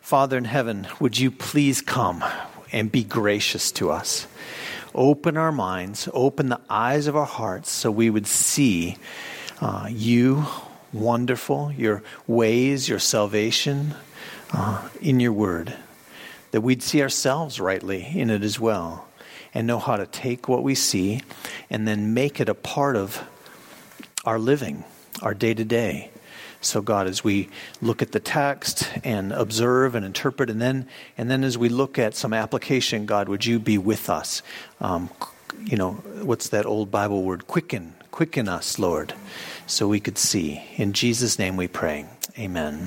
Father in heaven, would you please come and be gracious to us? Open our minds, open the eyes of our hearts so we would see you, wonderful, your ways, your salvation in your word. That we'd see ourselves rightly in it as well and know how to take what we see and then make it a part of our living, our day-to-day. So God, as we look at the text and observe and interpret, and then as we look at some application, God, would you be with us? What's that old Bible word? Quicken us, Lord, so we could see. In Jesus' name we pray. Amen.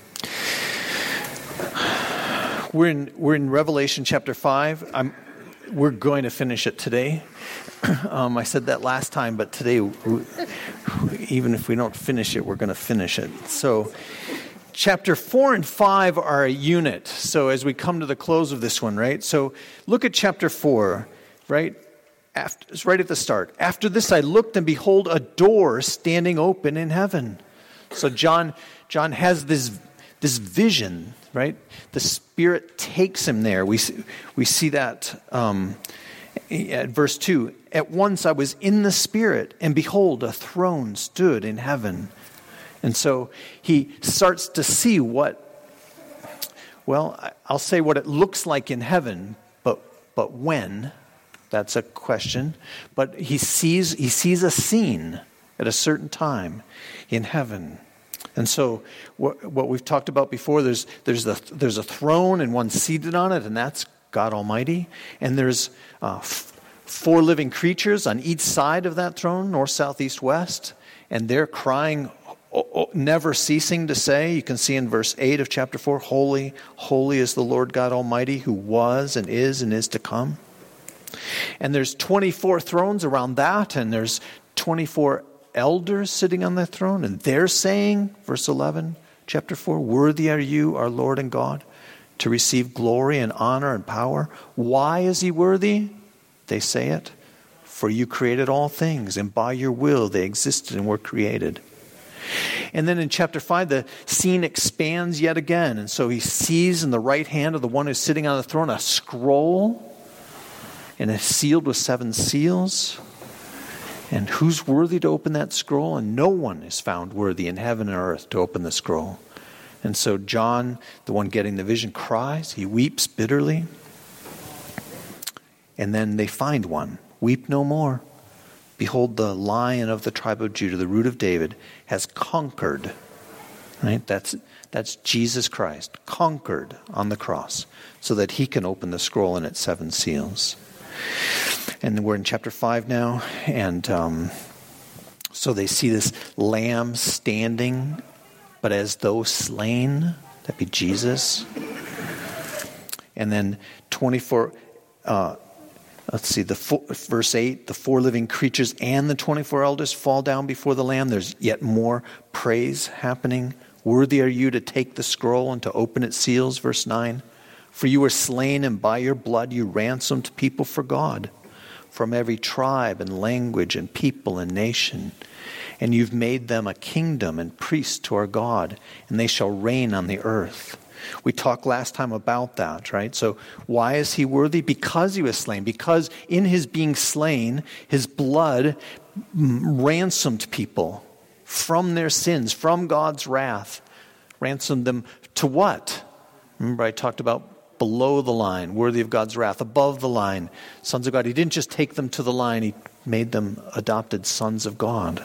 We're in Revelation chapter 5. We're going to finish it today. I said that last time, but today, even if we don't finish it, we're going to finish it. So chapter 4 and 5 are a unit. So as we come to the close of this one, right? So look at chapter 4, right? It's right at the start. After this I looked, and behold, a door standing open in heaven. So John has this vision, right? The Spirit takes him there. We see that at verse 2. At once I was in the Spirit, and behold, a throne stood in heaven. And so he starts to see I'll say what it looks like in heaven, but when, that's a question. But he sees a scene at a certain time in heaven. And so what we've talked about before, there's a throne and one seated on it, and that's God Almighty. And there's 4 living creatures on each side of that throne, north, south, east, west. And they're crying, never ceasing to say, you can see in verse 8 of chapter 4, holy, holy is the Lord God Almighty, who was and is to come. And there's 24 thrones around that, and there's 24 elders sitting on that throne, and they're saying, verse 11, chapter 4, worthy are you, our Lord and God, to receive glory and honor and power. Why is he worthy? They say it. For you created all things, and by your will they existed and were created. And then in chapter 5, the scene expands yet again. And so he sees in the right hand of the one who's sitting on the throne a scroll, and it's sealed with 7 seals. And who's worthy to open that scroll? And no one is found worthy in heaven and earth to open the scroll. And so John, the one getting the vision, cries. He weeps bitterly. And then they find one. Weep no more. Behold, the Lion of the tribe of Judah, the root of David, has conquered. Right? That's Jesus Christ, conquered on the cross, so that he can open the scroll and its 7 seals. And we're in chapter 5 now, and so they see this lamb standing, but as though slain. That'd be Jesus. And then 24, verse 8, the 4 living creatures and the 24 elders fall down before the Lamb. There's yet more praise happening. Worthy are you to take the scroll and to open its seals, verse 9. For you were slain, and by your blood you ransomed people for God, from every tribe and language and people and nation. And you've made them a kingdom and priests to our God, and they shall reign on the earth. We talked last time about that, right? So why is he worthy? Because he was slain. Because in his being slain, his blood ransomed people from their sins, from God's wrath. Ransomed them to what? Remember I talked about below the line, worthy of God's wrath, above the line, sons of God. He didn't just take them to the line, he made them adopted sons of God.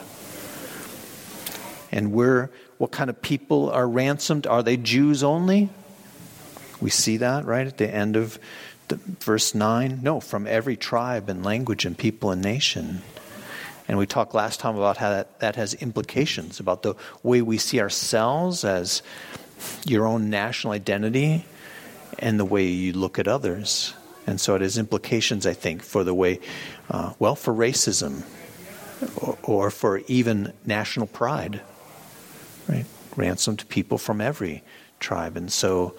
And what kind of people are ransomed? Are they Jews only? We see that, right, at the end of verse 9. No, from every tribe and language and people and nation. And we talked last time about how that has implications about the way we see ourselves as your own national identity, and the way you look at others. And so it has implications, I think, for the way, for racism or for even national pride, right? Ransomed people from every tribe. And so,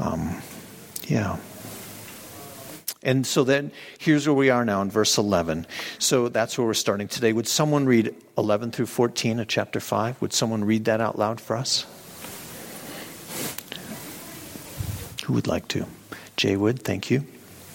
And so then, here's where we are now in verse 11. So that's where we're starting today. Would someone read 11 through 14 of chapter 5? Would someone read that out loud for us? Who would like to? Jay would, thank you.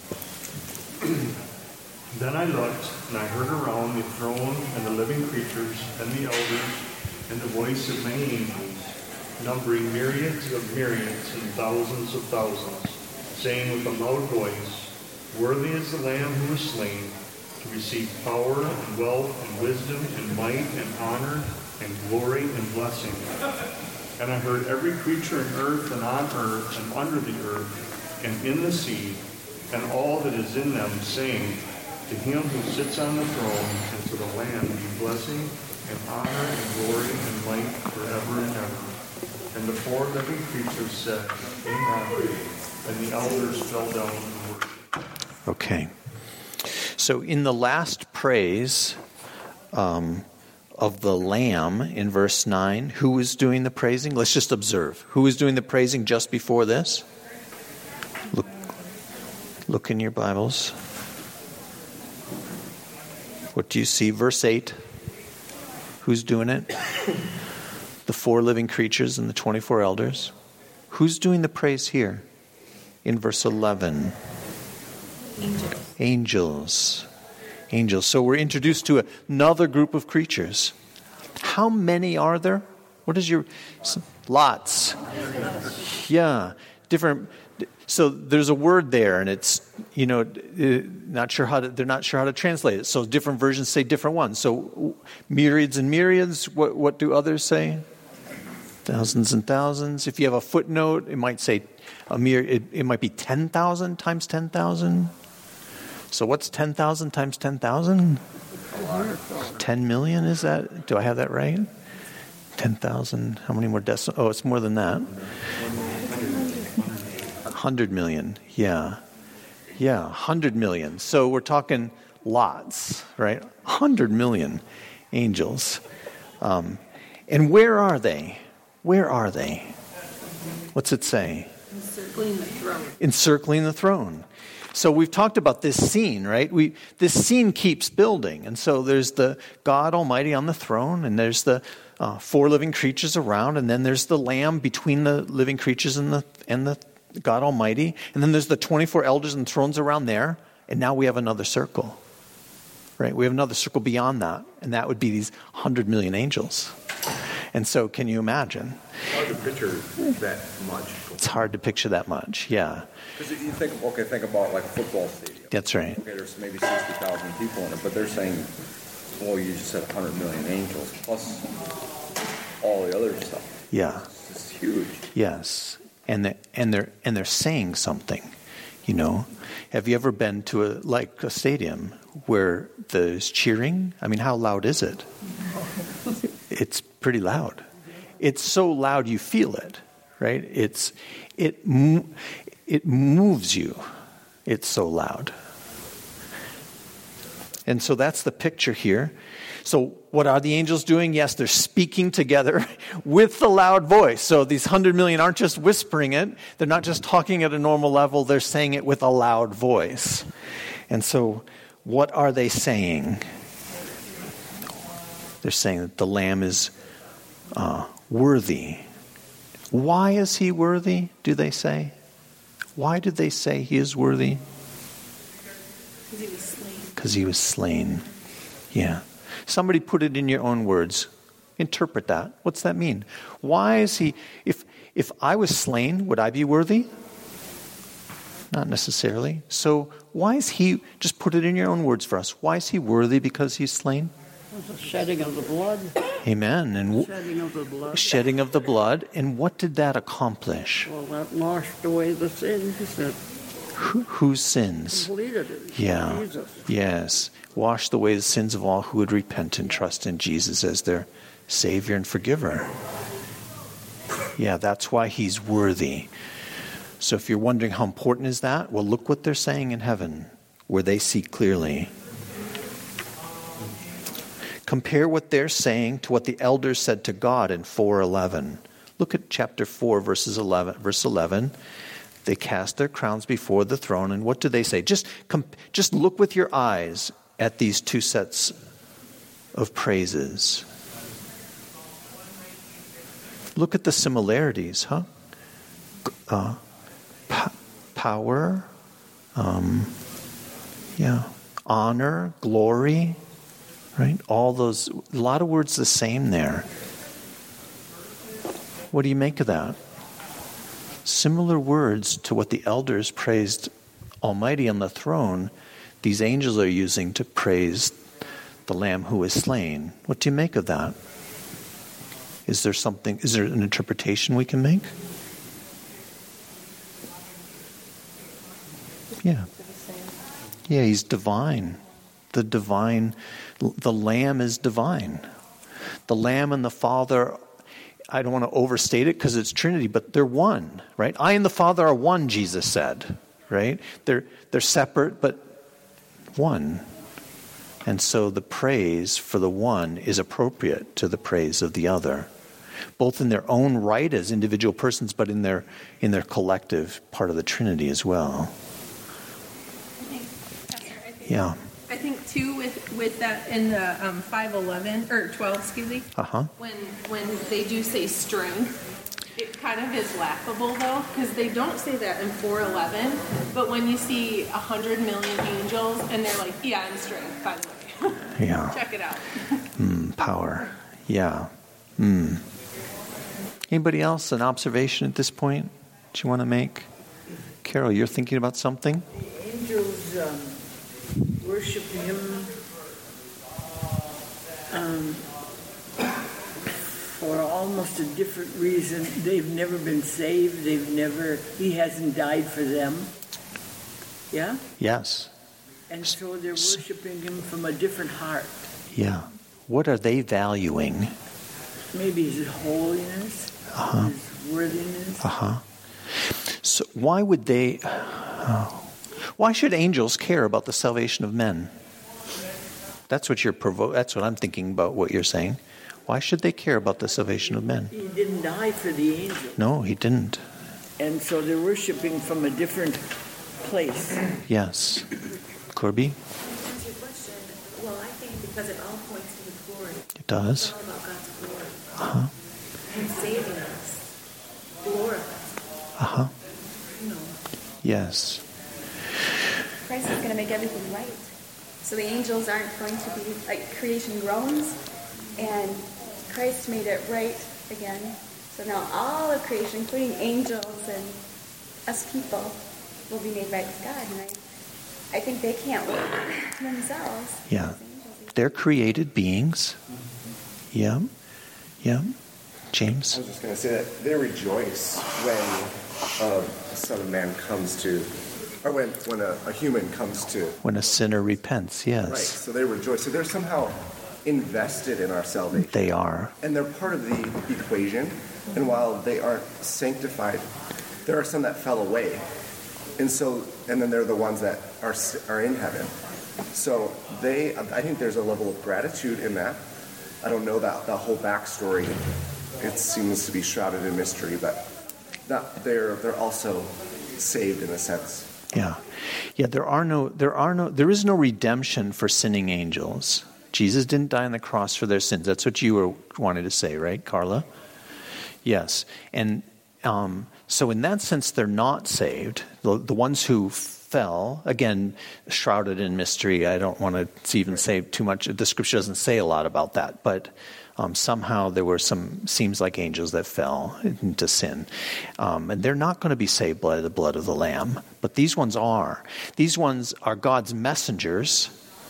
Then I looked, and I heard around the throne and the living creatures and the elders, and the voice of many angels, numbering myriads of myriads and thousands of thousands, saying with a loud voice, Worthy is the Lamb who was slain, to receive power and wealth and wisdom and might and honor and glory and blessing. And I heard every creature in earth and on earth and under the earth and in the sea, and all that is in them, saying, To him who sits on the throne and to the Lamb be blessing and honor and glory and might forever and ever. And the four living creatures said, Amen. And the elders fell down and worshiped. Okay. So in the last praise of the Lamb in verse 9, who is doing the praising? Let's just observe. Who is doing the praising just before this? Look in your Bibles. What do you see? Verse 8. Who's doing it? The four living creatures and the 24 elders. Who's doing the praise here? In verse 11. Angels. So we're introduced to another group of creatures. How many are there? What is your... Lots. Yeah. Different... So there's a word there, and it's, they're not sure how to translate it. So different versions say different ones. So myriads and myriads, what do others say? Thousands and thousands. If you have a footnote, it might say it might be 10,000 times 10,000. So what's 10,000 times 10,000? 10 million, is that? Do I have that right? 10,000. How many more decimals? Oh, it's more than that. 100 million. Yeah, 100 million. So we're talking lots, right? 100 million angels. And where are they? What's it say? Encircling the throne. Encircling the throne. So we've talked about this scene, right? This scene keeps building. And so there's the God Almighty on the throne, and there's the four living creatures around, and then there's the Lamb between the living creatures and the God Almighty. And then there's the 24 elders and thrones around there. And now we have another circle, right? We have another circle beyond that. And that would be these 100 million angels. And so can you imagine? It's hard to picture that much. It's hard to picture that much, yeah. Because if you think about like a football stadium. That's right. Okay, there's maybe 60,000 people in it, but they're saying, well, you just said 100 million angels, plus all the other stuff. Yeah. It's huge. Yes. And they're saying something, Have you ever been to a stadium where there's cheering? I mean, how loud is it? It's pretty loud. It's so loud you feel it, right? It moves you. It's so loud. And so that's the picture here. So what are the angels doing? Yes, they're speaking together with the loud voice. So these 100 million aren't just whispering it. They're not just talking at a normal level. They're saying it with a loud voice. And so what are they saying? They're saying that the Lamb is worthy. Why is he worthy, do they say? Why did they say he is worthy? Because he was slain. Because he was slain. Yeah. Somebody put it in your own words. Interpret that. What's that mean? Why is he... If I was slain, would I be worthy? Not necessarily. So why is he... Just put it in your own words for us. Why is he worthy because he's slain? The shedding of the blood. Amen. And Shedding of the blood. shedding of the blood. And what did that accomplish? Well, that washed away the sins that Whose sins? completed it. Yeah. Jesus. Yes. Washed away the sins of all who would repent and trust in Jesus as their Savior and forgiver. Yeah, that's why he's worthy. So if you're wondering how important is that, well, look what they're saying in heaven, where they see clearly. Compare what they're saying to what the elders said to God in 4:11. Look at chapter 4, verse 11. They cast their crowns before the throne, and what do they say? Just look with your eyes at these two sets of praises. Look at the similarities, huh? power, honor, glory, right? All those, a lot of words the same there. What do you make of that? Similar words to what the elders praised Almighty on the throne, these angels are using to praise the Lamb who is slain. What do you make of that? Is there an interpretation we can make? Yeah. Yeah, he's divine. The Lamb is divine. The Lamb and the Father, I don't want to overstate it because it's Trinity, but they're one, right? I and the Father are one, Jesus said, right? They're separate, but one. And so the praise for the one is appropriate to the praise of the other, both in their own right as individual persons, but in their collective part of the Trinity as well. Yeah. I think too with that in the 5:11 or 12, excuse me. When they do say strength, it kind of is laughable though, because they don't say that in 4:11. But when you see 100 million angels and they're like, "Yeah, I'm strength." By the way, yeah. Check it out. Power. Yeah. Anybody else an observation at this point that you want to make? Carol, you're thinking about something? The angels worship him for almost a different reason. They've never been saved. He hasn't died for them. Yeah? Yes. And so they're worshiping him from a different heart. Yeah. What are they valuing? Maybe his holiness, his worthiness. So why would they... why should angels care about the salvation of men? That's what that's what I'm thinking about what you're saying. Why should they care about the salvation of men? He didn't die for the angels. No, he didn't. And so they're worshiping from a different place. Yes. Corby? To answer your question, well, I think because it all points to the glory. It does. It's all about God's glory. And saving us. Glorifying us. Yes. Christ is going to make everything right. So the angels aren't going to be like creation groans, and Christ made it right again. So now all of creation, including angels and us people, will be made right with God. And I think they can't work themselves. Yeah. They're created beings. Yeah. Yeah. James? I was just going to say that they rejoice when the Son of Man comes to, or when a human comes to. When a sinner repents, yes. Right, so they rejoice. So they're somehow invested in our salvation. They are. And they're part of the equation. And while they aren't sanctified, there are some that fell away. And then they're the ones that are in heaven. So I think there's a level of gratitude in that. I don't know that whole backstory. It seems to be shrouded in mystery, but they're also saved in a sense. Yeah. Yeah, there is no redemption for sinning angels. Jesus didn't die on the cross for their sins. That's what you were wanting to say, right, Carla? Yes. And so in that sense, they're not saved. The ones who fell, again, shrouded in mystery. I don't want to even say too much. The scripture doesn't say a lot about that, but somehow there were seems like angels that fell into sin. And they're not going to be saved by the blood of the Lamb, but these ones are. These ones are God's messengers.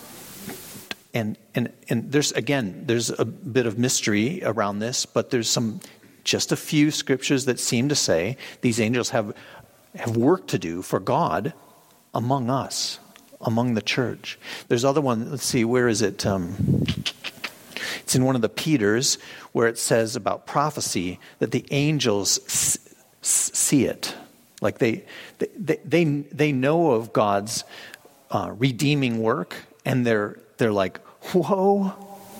And there's a bit of mystery around this, but there's just a few scriptures that seem to say these angels have work to do for God among us, among the church. There's other one, let's see, where is it? It's in one of the Peters where it says about prophecy that the angels see it. Like they know of God's redeeming work, and they're like, whoa.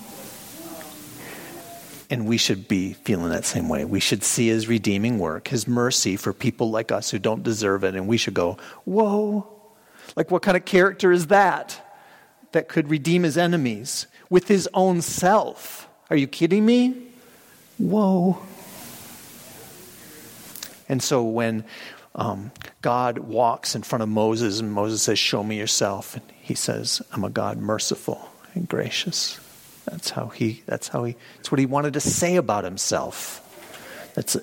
And we should be feeling that same way. We should see his redeeming work, his mercy for people like us who don't deserve it. And we should go, whoa. Like, what kind of character is that could redeem his enemies with his own self? Are you kidding me? Whoa. And so when God walks in front of Moses, and Moses says, "Show me yourself." And he says, "I'm a God merciful and gracious." It's what he wanted to say about himself. It's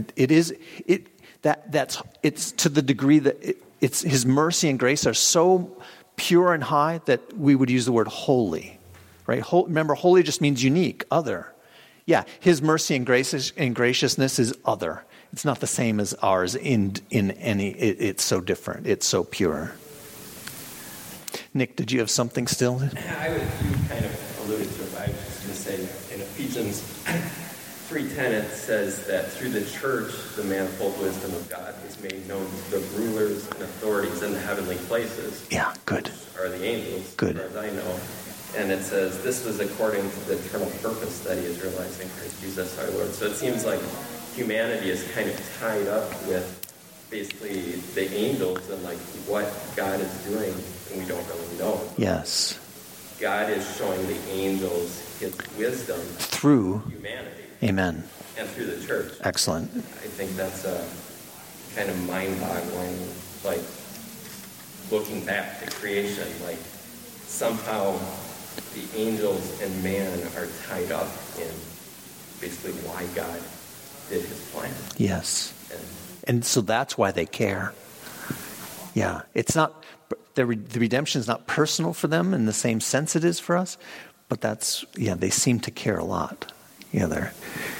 to the degree that it's his mercy and grace are so pure and high that we would use the word holy, right? Remember, holy just means unique, other. Yeah, his mercy and grace and graciousness is other. It's not the same as ours in any. It's so different. It's so pure. Nick, did you have something still? You kind of alluded to it. I was just going to say in Ephesians 3:10 it says that through the church the manifold wisdom of God is made known to the rulers and authorities in the heavenly places. Yeah, good. Are the angels, good. As far as I know. And it says this was according to the eternal purpose that he has realized in Christ Jesus our Lord. So it seems like humanity is kind of tied up with basically the angels and like what God is doing, and we don't really know. Yes. God is showing the angels his wisdom through humanity. Amen. And through the church. Excellent. I think that's a kind of mind-boggling, like looking back to creation, like somehow the angels and man are tied up in basically why God did his plan. Yes. And so that's why they care. Yeah. It's not, the redemption is not personal for them in the same sense it is for us, but they seem to care a lot. Yeah.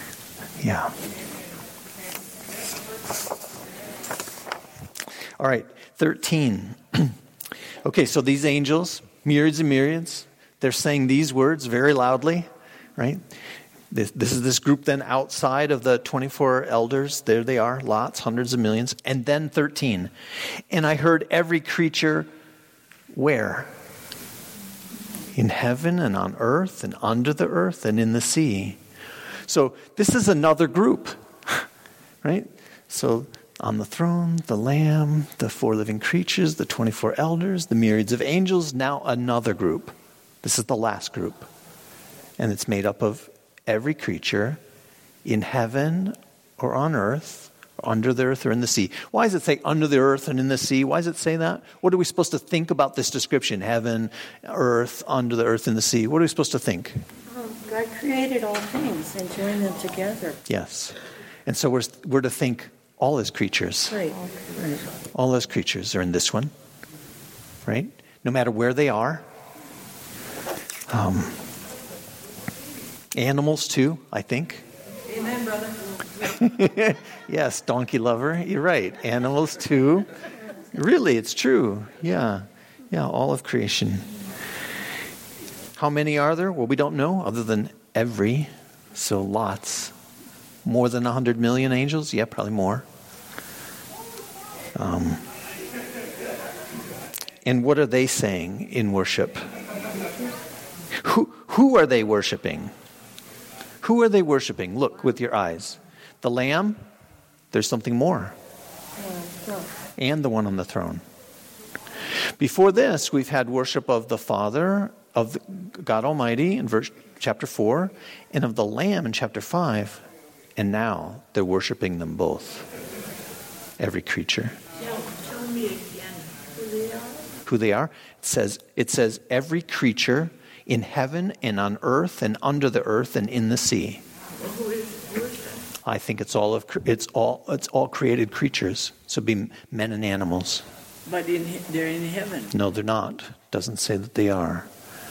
All right, 13. Okay, so these angels, myriads and myriads, they're saying these words very loudly, right? This is this group then outside of the 24 elders. There they are, lots, hundreds of millions. And then 13. And I heard every creature where? In heaven and on earth and under the earth and in the sea. So this is another group, right? So on the throne, the Lamb, the 4 living creatures, the 24 elders, the myriads of angels, now another group. This is the last group. And it's made up of every creature in heaven or on earth, or under the earth or in the sea. Why does it say under the earth and in the sea? Why does it say that? What are we supposed to think about this description? Heaven, earth, under the earth, in the sea. What are we supposed to think? God created all things and joined them together. Yes. And so we're to think all his creatures. Right. All his creatures are in this one. Right? No matter where they are. Animals too, I think. Amen, brother. Yes, donkey lover, you're right. Animals too. Really, it's true. Yeah, all of creation. How many are there? Well, we don't know, other than every. So lots. More than 100 million angels? Yeah, probably more. And what are they saying in worship? Who are they worshiping? Who are they worshiping? Look with your eyes. The Lamb, there's something more. And the one on the throne. Before this, we've had worship of the Father, of God Almighty in chapter 4, and of the Lamb in chapter 5. And now they're worshiping them both. Every creature. Tell me again who they are. Who they are? It says every creature in heaven and on earth and under the earth and in the sea. Well, who is that? I think it's all created creatures. So it'd be men and animals. But they're in heaven. No, they're not. Doesn't say that they are.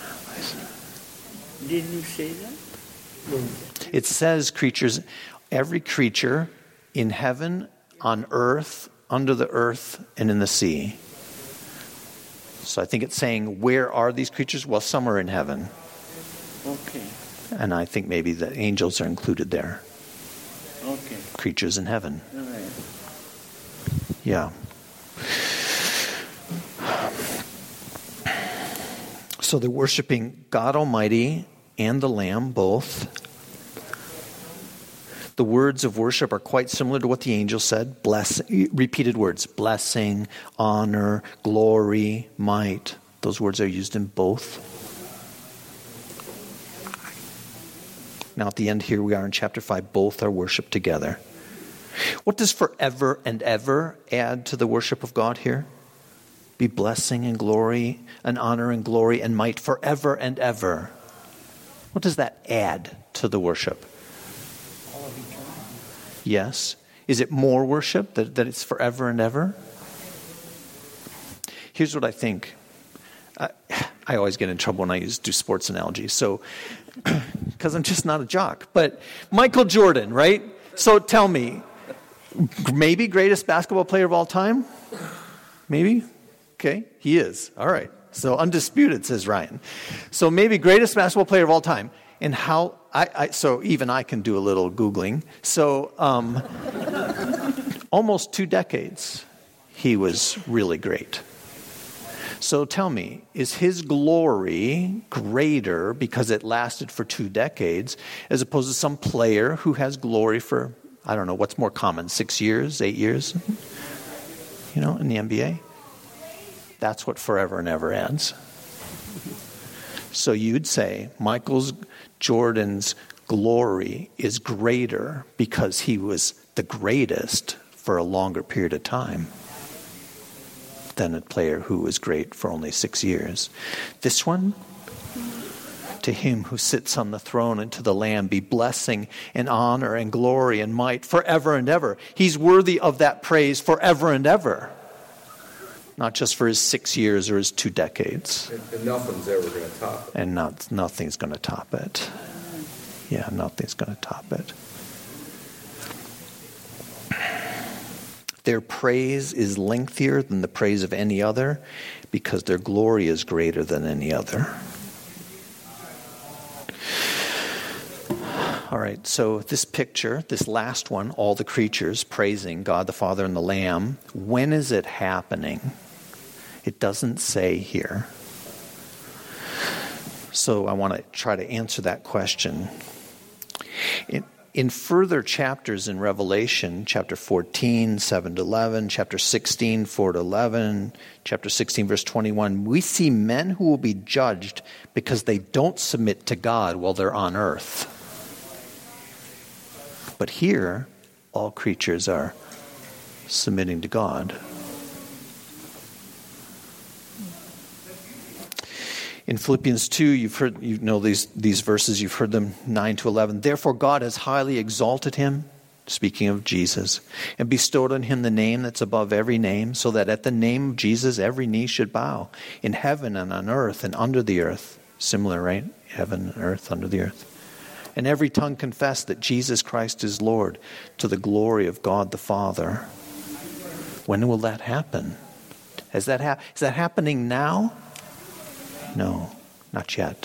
Didn't you say that? It says creatures, every creature in heaven, on earth, under the earth, and in the sea. So I think it's saying, where are these creatures? Well, some are in heaven. Okay. And I think maybe the angels are included there. Okay. Creatures in heaven. All right. Yeah. So they're worshiping God Almighty and the Lamb both. The words of worship are quite similar to what the angel said. Repeated words. Blessing, honor, glory, might. Those words are used in both. Now at the end here we are in chapter 5. Both are worshipped together. What does forever and ever add to the worship of God here? Be blessing and glory and honor and glory and might forever and ever. What does that add to the worship? All of eternity. Yes. Is it more worship, that it's forever and ever? Here's what I think. I always get in trouble when I do sports analogies. So, because I'm just not a jock. But Michael Jordan, right? So tell me, maybe greatest basketball player of all time? Maybe? Okay, he is. All right. So undisputed, says Ryan. So maybe greatest basketball player of all time. And how, so even I can do a little Googling. So almost 2 decades, he was really great. So tell me, is his glory greater because it lasted for 2 decades as opposed to some player who has glory for, I don't know, what's more common, 6 years, 8 years, in the NBA? That's what forever and ever adds. So you'd say Michael Jordan's glory is greater because he was the greatest for a longer period of time than a player who was great for only 6 years. This one, to him who sits on the throne and to the Lamb be blessing and honor and glory and might forever and ever. He's worthy of that praise forever and ever. Not just for his 6 years or his 2 decades. And nothing's ever going to top it. And nothing's going to top it. Yeah, nothing's going to top it. Their praise is lengthier than the praise of any other because their glory is greater than any other. All right, so this picture, this last one, all the creatures praising God the Father and the Lamb, when is it happening? It doesn't say here. So I want to try to answer that question. In further chapters in Revelation, chapter 14, 7-11, chapter 16, 4-11, chapter 16, verse 21, we see men who will be judged because they don't submit to God while they're on earth. But here, all creatures are submitting to God. In Philippians 2, you know these verses, you've heard them, 9-11. Therefore God has highly exalted him, speaking of Jesus, and bestowed on him the name that's above every name, so that at the name of Jesus every knee should bow, in heaven and on earth and under the earth. Similar, right? Heaven and earth, under the earth. And every tongue confess that Jesus Christ is Lord, to the glory of God the Father. When will that happen? Is that happening now? No, not yet.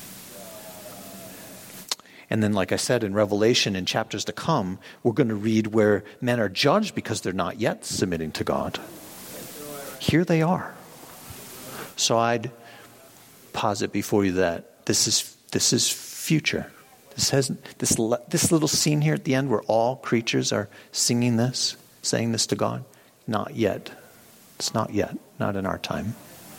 And then, like I said, in Revelation, in chapters to come, we're going to read where men are judged because they're not yet submitting to God. Here they are. So I'd posit before you that this is future. This little scene here at the end where all creatures are singing this, saying this to God, not yet. It's not yet. Not in our time.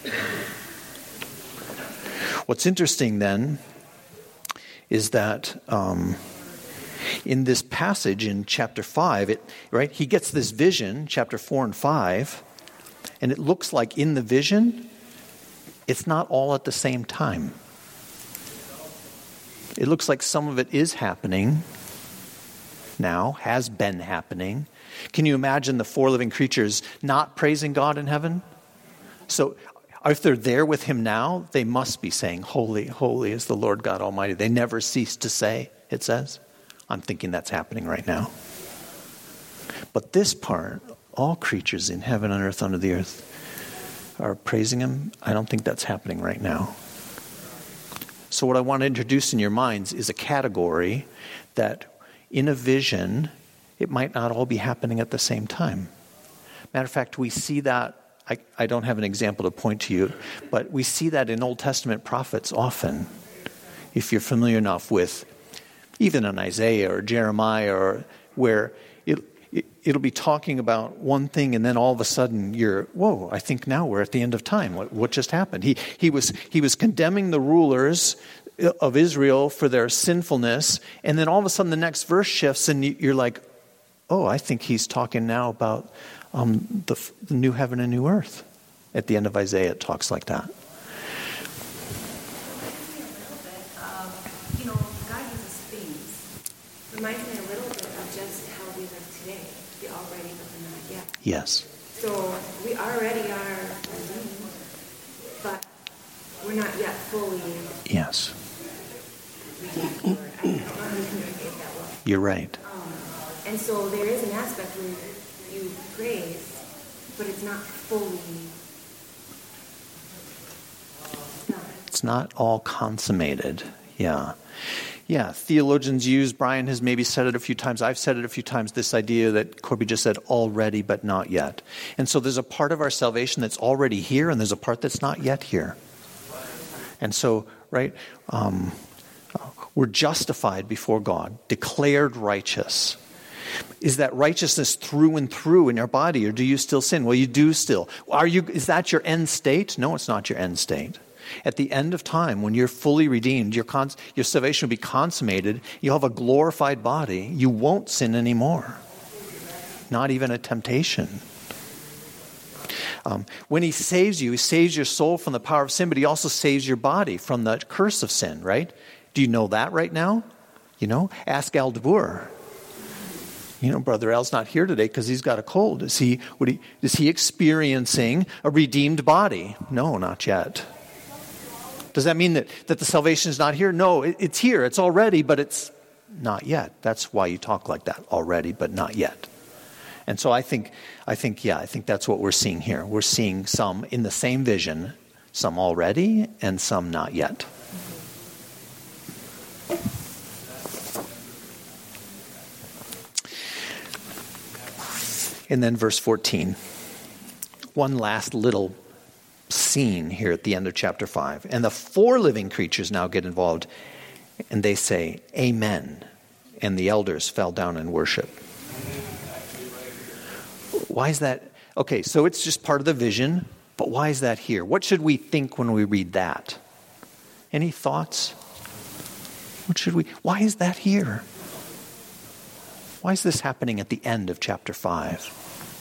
What's interesting then is that in this passage in chapter 5, he gets this vision, chapter 4 and 5, and it looks like in the vision, it's not all at the same time. It looks like some of it is happening now, has been happening. Can you imagine the 4 living creatures not praising God in heaven? So if they're there with him now, they must be saying, holy, holy is the Lord God Almighty. They never cease to say, it says. I'm thinking that's happening right now. But this part, all creatures in heaven and earth under the earth are praising him. I don't think that's happening right now. So what I want to introduce in your minds is a category that in a vision, it might not all be happening at the same time. Matter of fact, we see that. I don't have an example to point to you, but we see that in Old Testament prophets often. If you're familiar enough with even in Isaiah or Jeremiah, or where it'll be talking about one thing and then all of a sudden whoa, I think now we're at the end of time. What just happened? He was condemning the rulers of Israel for their sinfulness, and then all of a sudden the next verse shifts and you're like, I think he's talking now about the new heaven and new earth. At the end of Isaiah, it talks like that. God uses things. Reminds me a little bit of just how we live today, the already but the not yet. Yes. So we already are redeemed, but we're not yet fully Yes. redeemed. I don't know how to communicate that well. You're right. And so there is an aspect where you praise, but it's not fully done. It's not all consummated. Yeah. Yeah, theologians use, Brian has maybe said it a few times, I've said it a few times, this idea that Corby just said, already but not yet. And so there's a part of our salvation that's already here, and there's a part that's not yet here. And so, right, we're justified before God, declared righteous. Is that righteousness through and through in your body, or do you still sin? Well, you do still. Is that your end state? No, it's not your end state. At the end of time, when you're fully redeemed, your salvation will be consummated. You'll have a glorified body. You won't sin anymore. Not even a temptation. When he saves you, he saves your soul from the power of sin, but he also saves your body from the curse of sin, right? Do you know that right now? Ask Al DeBoer. Brother Al's not here today because he's got a cold. Is he experiencing a redeemed body? No, not yet. Does that mean that the salvation is not here? No, it's here. It's already, but it's not yet. That's why you talk like that. Already, but not yet. And so I think that's what we're seeing here. We're seeing some in the same vision, some already and some not yet. And then verse 14. One last little scene here at the end of chapter 5. And the 4 living creatures now get involved, and they say, Amen. And the elders fell down and worship. Why is that? Okay, so it's just part of the vision, but why is that here? What should we think when we read that? Any thoughts? Why is that here? Why is this happening at the end of chapter 5?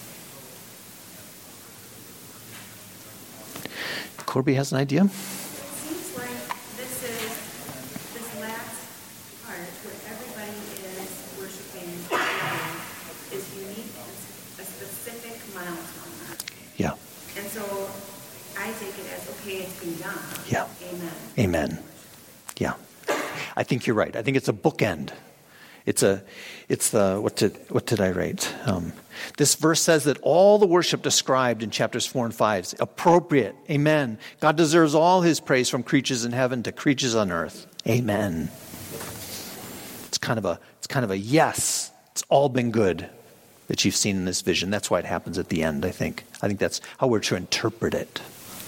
Corby has an idea? It seems like this last part where everybody is worshiping God is unique, a specific milestone. Yeah. And so I take it as, okay, it's been done. Yeah. Amen. Yeah. I think you're right. I think it's a bookend. What did I write? This verse says that all the worship described in chapters 4 and 5 is appropriate. Amen. God deserves all his praise from creatures in heaven to creatures on earth. Amen. It's kind of a yes. It's all been good that you've seen in this vision. That's why it happens at the end, I think. I think that's how we're to interpret it.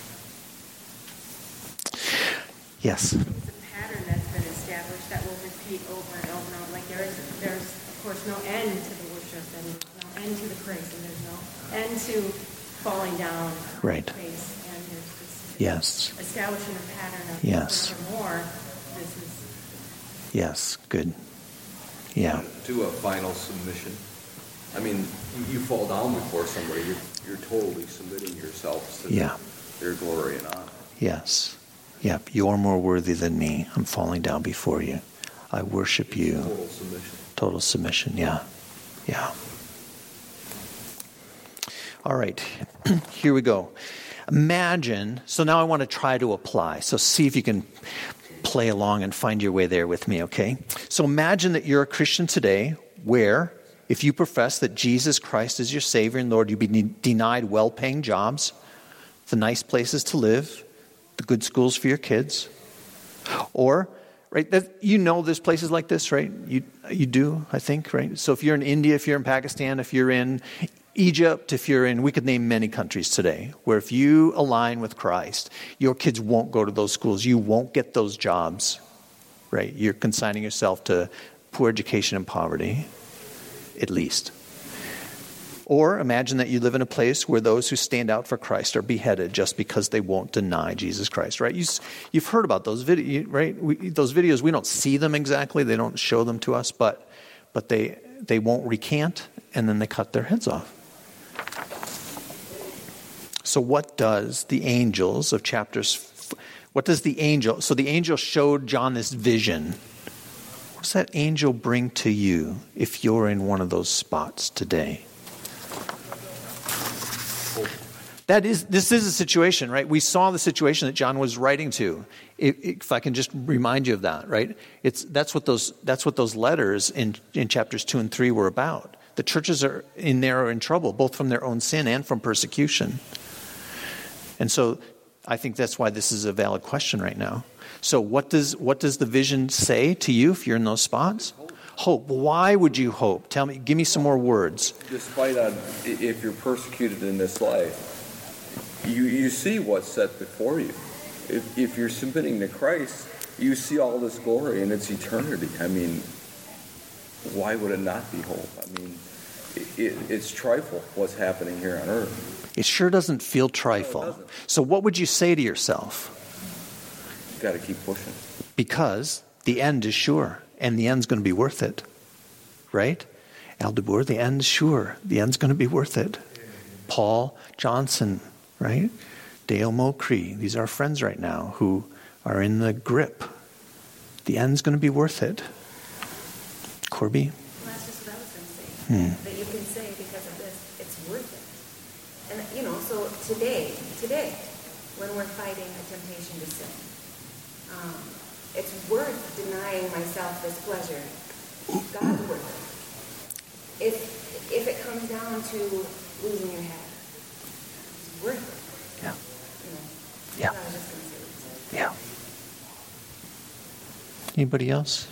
Yes. Pattern that's been established that will repeat over and over and over. Like there's of course no end to the worship and no end to the praise and there's no end to falling down right. on face. And there's this yes. establishing a pattern of yes. forevermore. This is yes, good. Yeah. To a final submission. I mean, you fall down before somebody, you're totally submitting yourself to their glory and honor. Yes. Yep, you're more worthy than me. I'm falling down before you. I worship you. Total submission. Total submission, yeah. Yeah. All right, here we go. Imagine, so now I want to try to apply. So see if you can play along and find your way there with me, okay? So imagine that you're a Christian today where, if you profess that Jesus Christ is your Savior and Lord, you'd be denied well-paying jobs, the nice places to live, the good schools for your kids. Or, right, there's places like this, right? You do, I think, right? So if you're in India, if you're in Pakistan, if you're in Egypt, we could name many countries today, where if you align with Christ, your kids won't go to those schools. You won't get those jobs, right? You're consigning yourself to poor education and poverty, at least. Or imagine that you live in a place where those who stand out for Christ are beheaded just because they won't deny Jesus Christ, right? You've heard about those videos, right? Those videos, we don't see them exactly. They don't show them to us, but they won't recant and then they cut their heads off. So what does the angels of the angel showed John this vision. What does that angel bring to you if you're in one of those spots today? This is a situation, right? We saw the situation that John was writing to. If I can just remind you of that, right? That's what those letters in chapters 2 and 3 were about. The churches are in trouble, both from their own sin and from persecution. And so I think that's why this is a valid question right now. So what does the vision say to you if you're in those spots? Hope. Why would you hope? Tell me, give me some more words. Despite if you're persecuted in this life, you see what's set before you. If you're submitting to Christ, you see all this glory and its eternity. I mean, why would it not be hope? I mean, it's trifle what's happening here on earth. It sure doesn't feel trifle. No, so what would you say to yourself? You've got to keep pushing. Because the end is sure, and the end's going to be worth it. Right? Al DeBoer, the end's sure. The end's going to be worth it. Paul Johnson, right? Dale Mulcree, these are our friends right now who are in the grip. The end's going to be worth it. Corby? Well, that's just what I was going to say. That you can say because of this, it's worth it. And, so today, when we're fighting a temptation to sin, it's worth denying myself this pleasure. God's worth it. If it comes down to losing your head, it's worth it. Yeah. Yeah. I was just going to say. Yeah. Anybody else?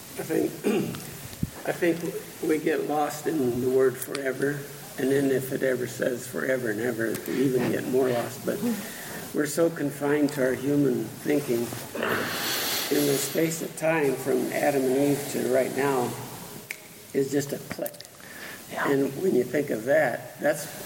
I think we get lost in the word forever, and then if it ever says forever and ever, we even get more lost. But we're so confined to our human thinking. In the space of time from Adam and Eve to right now is just a click. Yeah. And when you think of that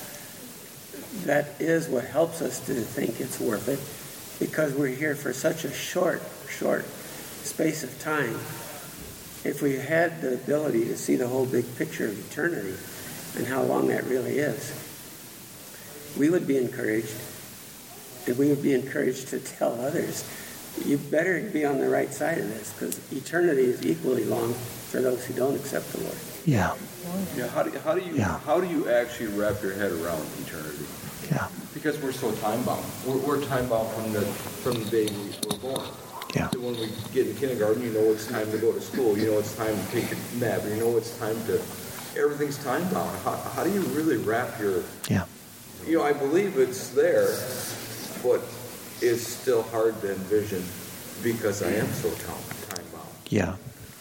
is what helps us to think it's worth it, because we're here for such a short space of time. If we had the ability to see the whole big picture of eternity and how long that really is, we would be encouraged, and we would be encouraged to tell others, you better be on the right side of this, because eternity is equally long for those who don't accept the Lord. Yeah. Yeah. How do you actually wrap your head around eternity? Yeah. Because we're so time bound. We're time bound from the day we're born. Yeah. So when we get in kindergarten, you know it's time to go to school. You know it's time to take a nap. You know it's time to. Everything's time bound. How do you really wrap your? Yeah. I believe it's there, but it's still hard to envision because I am so time bound. Yeah.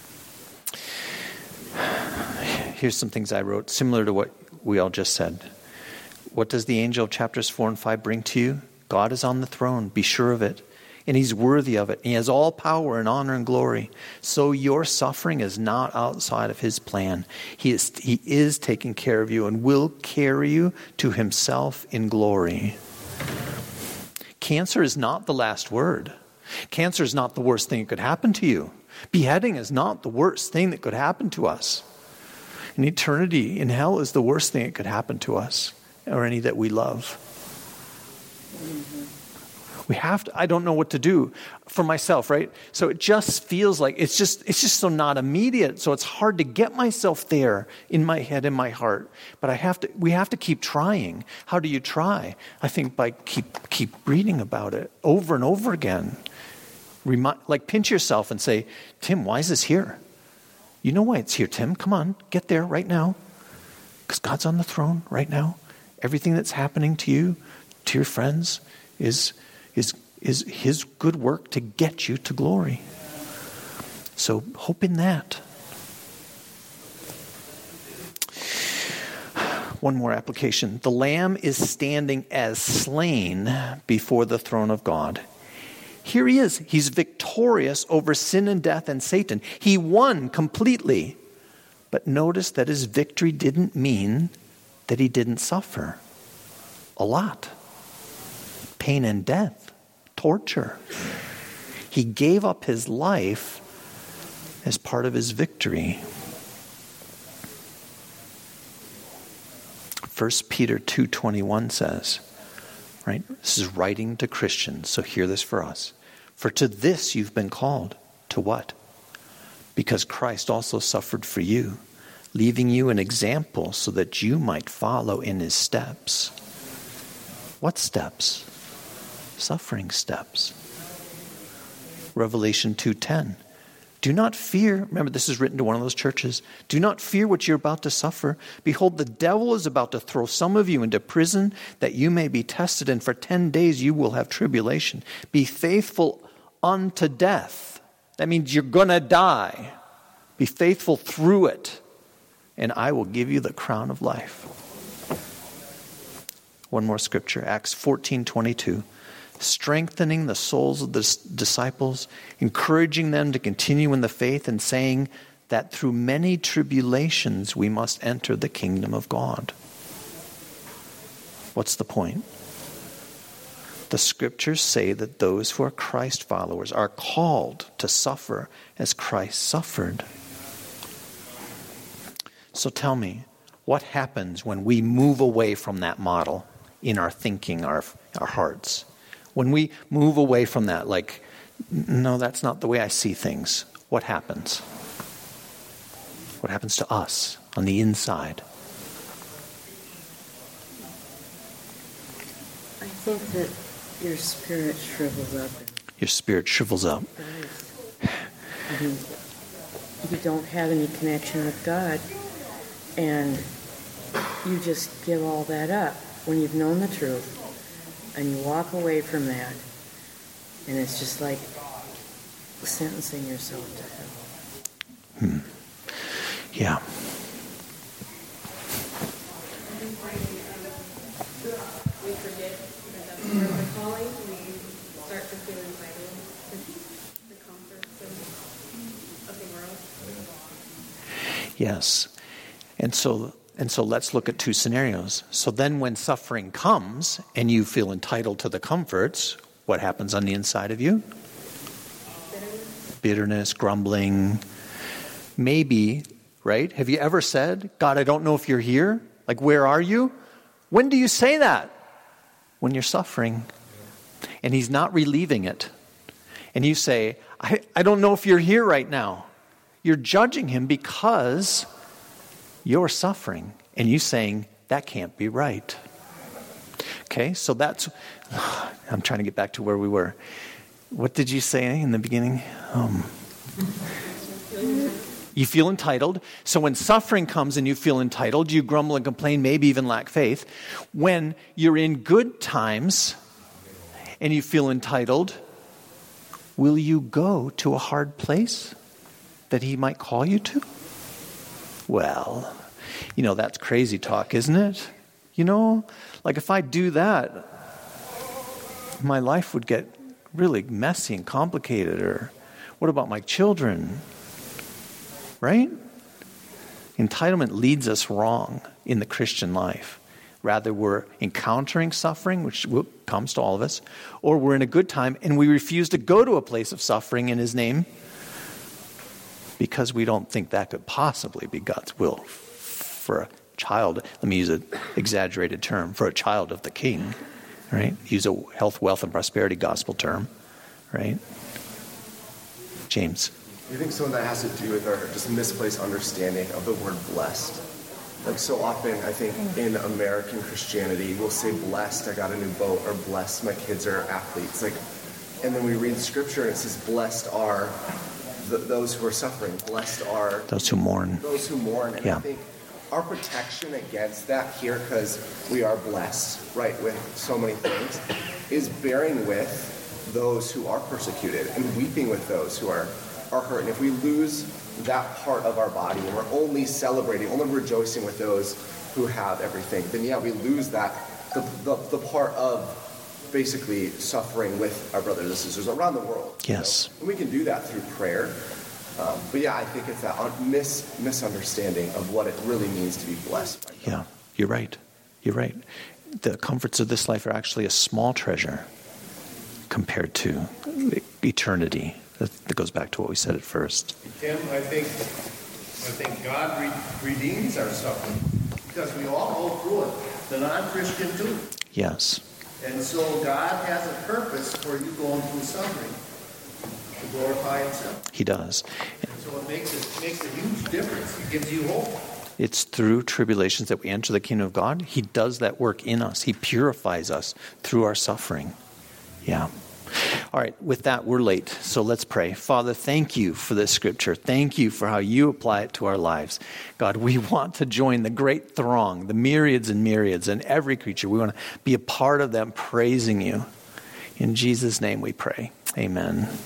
Here's some things I wrote, similar to what we all just said. What does the angel of chapters 4 and 5 bring to you? God is on the throne. Be sure of it. And he's worthy of it. He has all power and honor and glory. So your suffering is not outside of his plan. He is taking care of you and will carry you to himself in glory. Cancer is not the last word. Cancer is not the worst thing that could happen to you. Beheading is not the worst thing that could happen to us. And eternity in hell is the worst thing that could happen to us or any that we love. We have to, I don't know what to do for myself, right? So it just feels like it's just so not immediate. So it's hard to get myself there in my head, in my heart. But we have to keep trying. How do you try? I think by keep reading about it over and over again. Pinch yourself and say, Tim, why is this here? You know why it's here, Tim. Come on, get there right now. Because God's on the throne right now. Everything that's happening to you, to your friends, is his good work to get you to glory. So hope in that. One more application. The Lamb is standing as slain before the throne of God. Here he is. He's victorious over sin and death and Satan. He won completely. But notice that his victory didn't mean that he didn't suffer a lot. Pain and death, torture. He gave up his life as part of his victory. 1 Peter 2:21 says, right? This is writing to Christians, so hear this for us. For to this you've been called. To what? Because Christ also suffered for you, leaving you an example so that you might follow in his steps. What steps? Suffering steps. Revelation 2:10. Do not fear. Remember, this is written to one of those churches. Do not fear what you're about to suffer. Behold, the devil is about to throw some of you into prison that you may be tested, and for 10 days you will have tribulation. Be faithful unto death. That means you're going to die. Be faithful through it, and I will give you the crown of life. One more scripture, Acts 14:22. Strengthening the souls of the disciples, encouraging them to continue in the faith, and saying that through many tribulations we must enter the kingdom of God. What's the point? The scriptures say that those who are Christ followers are called to suffer as Christ suffered. So tell me, what happens when we move away from that model in our thinking, our hearts? When we move away from that, like, no, that's not the way I see things, what happens? What happens to us on the inside? I think that your spirit shrivels up. Your spirit shrivels up. You don't have any connection with God, and you just give all that up when you've known the truth. And you walk away from that, and it's just like sentencing yourself to hell. Yeah. We forget that that's where we're calling. We start to feel entitled to the comforts of the world. Yes. And so let's look at two scenarios. So then when suffering comes and you feel entitled to the comforts, what happens on the inside of you? Bitterness, grumbling. Maybe, right? Have you ever said, God, I don't know if you're here? Like, where are you? When do you say that? When you're suffering. And he's not relieving it. And you say, I don't know if you're here right now. You're judging him because you're suffering, and you saying, that can't be right. Okay, so I'm trying to get back to where we were. What did you say in the beginning? You feel entitled. So when suffering comes and you feel entitled, you grumble and complain, maybe even lack faith. When you're in good times and you feel entitled, will you go to a hard place that he might call you to? Well, that's crazy talk, isn't it? Like if I do that, my life would get really messy and complicated. Or what about my children? Right? Entitlement leads us wrong in the Christian life. Rather, we're encountering suffering, which comes to all of us, or we're in a good time and we refuse to go to a place of suffering in his name because we don't think that could possibly be God's will for a child. Let me use an exaggerated term, for a child of the King, right? Use a health, wealth, and prosperity gospel term, right? James. You think some of that has to do with our just misplaced understanding of the word blessed? Like so often, I think in American Christianity, we'll say blessed, I got a new boat, or blessed, my kids are athletes. And then we read scripture and it says, blessed are those who are suffering. Blessed are those who mourn. Those who mourn. And I think our protection against that here, because we are blessed, right, with so many things, is bearing with those who are persecuted and weeping with those who are hurt. And if we lose that part of our body and we're only celebrating, only rejoicing with those who have everything, then we lose that, the part of basically suffering with our brothers and sisters around the world. Yes. And we can do that through prayer. But I think it's that misunderstanding of what it really means to be blessed by God. Yeah, you're right. You're right. The comforts of this life are actually a small treasure compared to eternity. That goes back to what we said at first. Tim, I think God redeems our suffering because we all go through it. the non-Christian too. Yes. And so God has a purpose for you going through suffering to glorify himself. He does. And so it makes a huge difference. It gives you hope. It's through tribulations that we enter the kingdom of God. He does that work in us. He purifies us through our suffering. Yeah. All right, with that, we're late, so let's pray. Father, thank you for this scripture. Thank you for how you apply it to our lives. God, we want to join the great throng, the myriads and myriads, and every creature. We want to be a part of them praising you. In Jesus' name we pray. Amen.